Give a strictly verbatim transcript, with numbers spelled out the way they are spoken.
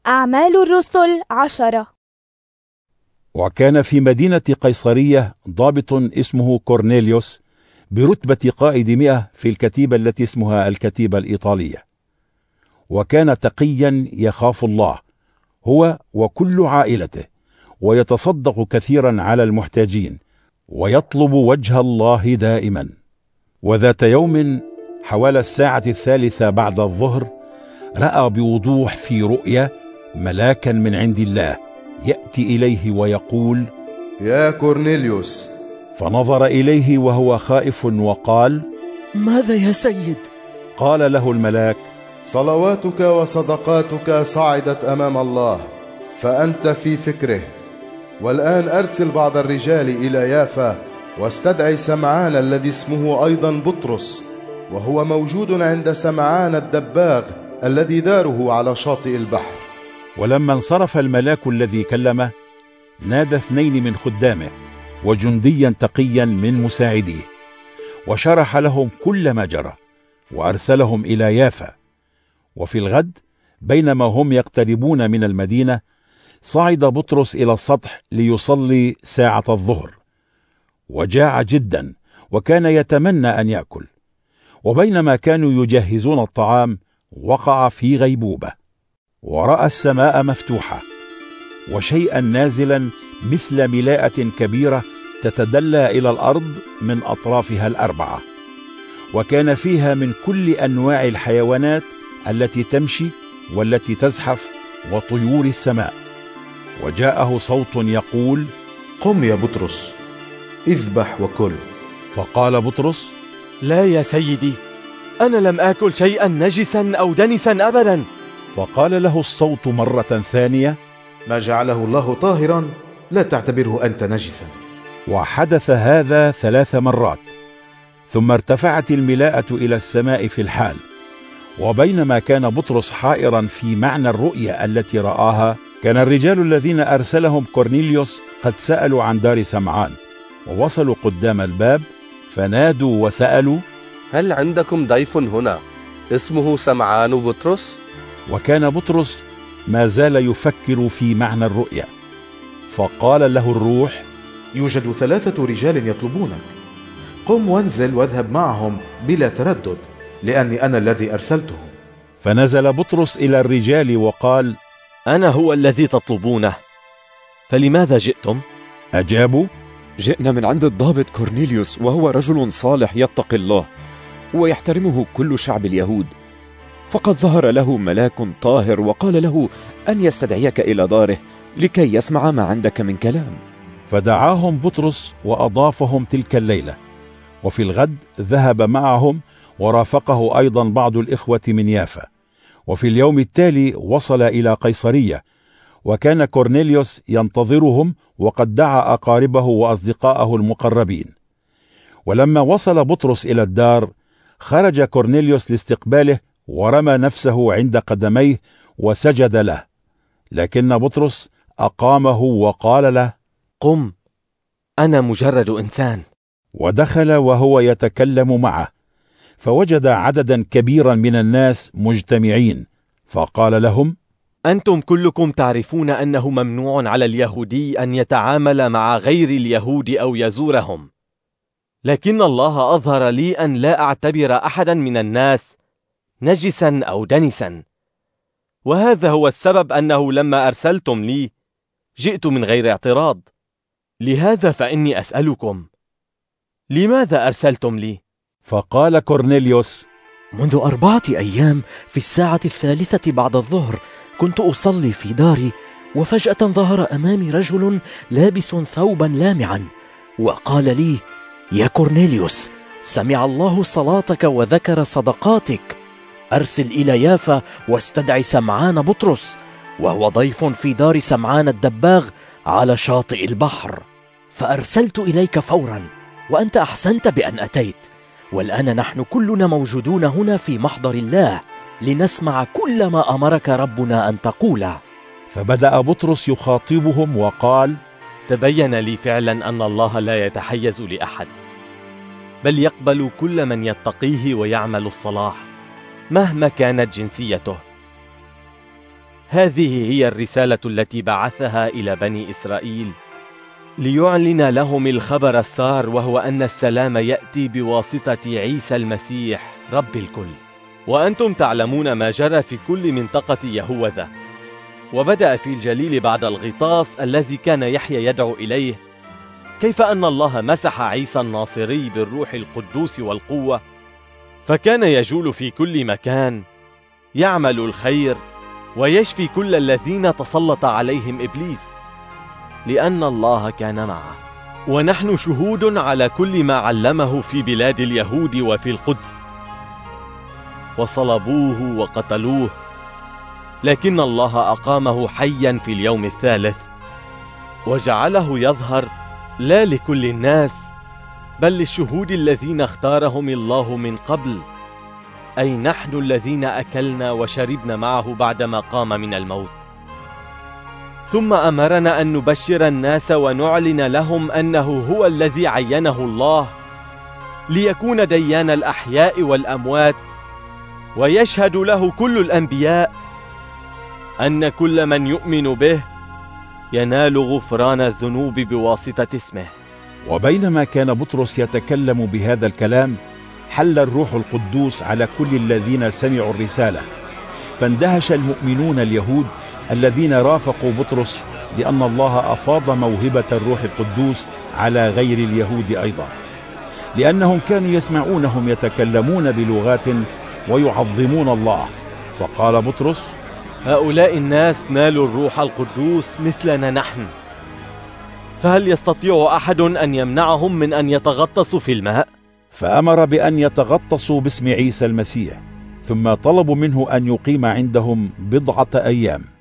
أعمال الرسل عشرة. وكان في مدينة قيصرية ضابط اسمه كورنيليوس برتبة قائد مئة في الكتيبة التي اسمها الكتيبة الإيطالية، وكان تقيا يخاف الله هو وكل عائلته، ويتصدق كثيرا على المحتاجين، ويطلب وجه الله دائما. وذات يوم حوال الساعة الثالثة بعد الظهر رأى بوضوح في رؤيا ملاكا من عند الله يأتي إليه ويقول: يا كورنيليوس. فنظر إليه وهو خائف وقال: ماذا يا سيد؟ قال له الملاك: صلواتك وصدقاتك صعدت أمام الله، فأنت في فكره. والآن أرسل بعض الرجال إلى يافا، واستدعي سمعان الذي اسمه أيضا بطرس، وهو موجود عند سمعان الدباغ الذي داره على شاطئ البحر. ولما انصرف الملاك الذي كلمه، نادى اثنين من خدامه وجنديا تقيا من مساعديه، وشرح لهم كل ما جرى، وأرسلهم إلى يافا. وفي الغد بينما هم يقتربون من المدينة، صعد بطرس إلى السطح ليصلي ساعة الظهر، وجاع جدا وكان يتمنى أن يأكل. وبينما كانوا يجهزون الطعام وقع في غيبوبة، ورأى السماء مفتوحة وشيئا نازلا مثل ملاءة كبيرة تتدلى إلى الأرض من أطرافها الأربعة، وكان فيها من كل أنواع الحيوانات التي تمشي والتي تزحف وطيور السماء. وجاءه صوت يقول: قم يا بطرس، اذبح وكل. فقال بطرس: لا يا سيدي، أنا لم آكل شيئا نجسا أو دنسا أبدا. فقال له الصوت مرة ثانية: ما جعله الله طاهرا لا تعتبره أنت نجسا. وحدث هذا ثلاث مرات، ثم ارتفعت الملاءة إلى السماء في الحال. وبينما كان بطرس حائرا في معنى الرؤيا التي رآها، كان الرجال الذين أرسلهم كورنيليوس قد سألوا عن دار سمعان، ووصلوا قدام الباب فنادوا وسألوا: هل عندكم ضيف هنا اسمه سمعان بطرس؟ وكان بطرس ما زال يفكر في معنى الرؤيا، فقال له الروح: يوجد ثلاثة رجال يطلبونك، قم وانزل واذهب معهم بلا تردد، لأني أنا الذي أرسلتهم. فنزل بطرس إلى الرجال وقال: أنا هو الذي تطلبونه، فلماذا جئتم؟ أجابوا: جئنا من عند الضابط كورنيليوس، وهو رجل صالح يتقي الله ويحترمه كل شعب اليهود، فقد ظهر له ملاك طاهر وقال له أن يستدعيك إلى داره لكي يسمع ما عندك من كلام. فدعاهم بطرس وأضافهم تلك الليلة. وفي الغد ذهب معهم، ورافقه أيضا بعض الإخوة من يافا. وفي اليوم التالي وصل إلى قيصرية، وكان كورنيليوس ينتظرهم، وقد دعا أقاربه وأصدقائه المقربين. ولما وصل بطرس إلى الدار، خرج كورنيليوس لاستقباله، ورمى نفسه عند قدميه وسجد له. لكن بطرس أقامه وقال له: قم، أنا مجرد إنسان. ودخل وهو يتكلم معه، فوجد عددا كبيرا من الناس مجتمعين، فقال لهم: أنتم كلكم تعرفون أنه ممنوع على اليهودي أن يتعامل مع غير اليهود أو يزورهم، لكن الله أظهر لي أن لا أعتبر أحدا من الناس نجسا أو دنسا، وهذا هو السبب أنه لما أرسلتم لي جئت من غير اعتراض. لهذا فإني أسألكم، لماذا أرسلتم لي؟ فقال كورنيليوس: منذ أربعة أيام في الساعة الثالثة بعد الظهر كنت أصلي في داري، وفجأة ظهر أمامي رجل لابس ثوبا لامعا، وقال لي: يا كورنيليوس، سمع الله صلاتك وذكر صدقاتك، أرسل إلى يافا واستدعي سمعان بطرس، وهو ضيف في دار سمعان الدباغ على شاطئ البحر. فأرسلت إليك فورا، وأنت أحسنت بأن أتيت، والآن نحن كلنا موجودون هنا في محضر الله لنسمع كل ما أمرك ربنا أن تقوله. فبدأ بطرس يخاطبهم وقال: تبين لي فعلا أن الله لا يتحيز لأحد، بل يقبل كل من يتقيه ويعمل الصلاح مهما كانت جنسيته. هذه هي الرسالة التي بعثها إلى بني إسرائيل ليعلن لهم الخبر السار، وهو أن السلام يأتي بواسطة عيسى المسيح رب الكل. وأنتم تعلمون ما جرى في كل منطقة يهوذا، وبدأ في الجليل بعد الغطاس الذي كان يحيى يدعو إليه، كيف أن الله مسح عيسى الناصري بالروح القدوس والقوة، فكان يجول في كل مكان يعمل الخير ويشفي كل الذين تسلط عليهم إبليس، لأن الله كان معه. ونحن شهود على كل ما علمه في بلاد اليهود وفي القدس، وصلبوه وقتلوه، لكن الله أقامه حيا في اليوم الثالث، وجعله يظهر لا لكل الناس بل للشهود الذين اختارهم الله من قبل، أي نحن الذين أكلنا وشربنا معه بعدما قام من الموت. ثم أمرنا أن نبشر الناس ونعلن لهم أنه هو الذي عينه الله ليكون ديان الأحياء والأموات، ويشهد له كل الأنبياء أن كل من يؤمن به ينال غفران الذنوب بواسطة اسمه. وبينما كان بطرس يتكلم بهذا الكلام، حل الروح القدوس على كل الذين سمعوا الرسالة، فاندهش المؤمنون اليهود الذين رافقوا بطرس لأن الله أفاض موهبة الروح القدوس على غير اليهود أيضا، لأنهم كانوا يسمعونهم يتكلمون بلغات ويعظمون الله. فقال بطرس: هؤلاء الناس نالوا الروح القدوس مثلنا نحن، فهل يستطيع أحد أن يمنعهم من أن يتغطسوا في الماء؟ فأمر بأن يتغطسوا باسم عيسى المسيح، ثم طلبوا منه أن يقيم عندهم بضعة أيام.